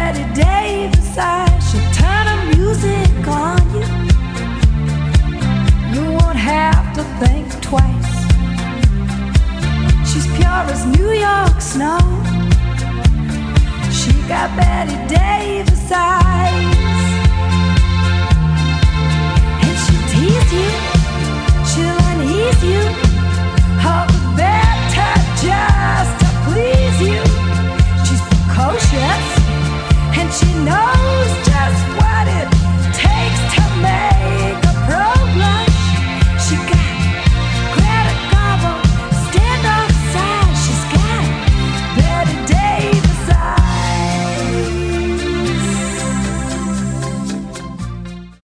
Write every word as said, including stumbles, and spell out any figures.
Betty Davis eyes. She'll turn her music on you. You won't have to think twice. She's pure as New York snow. She got Betty Davis eyes.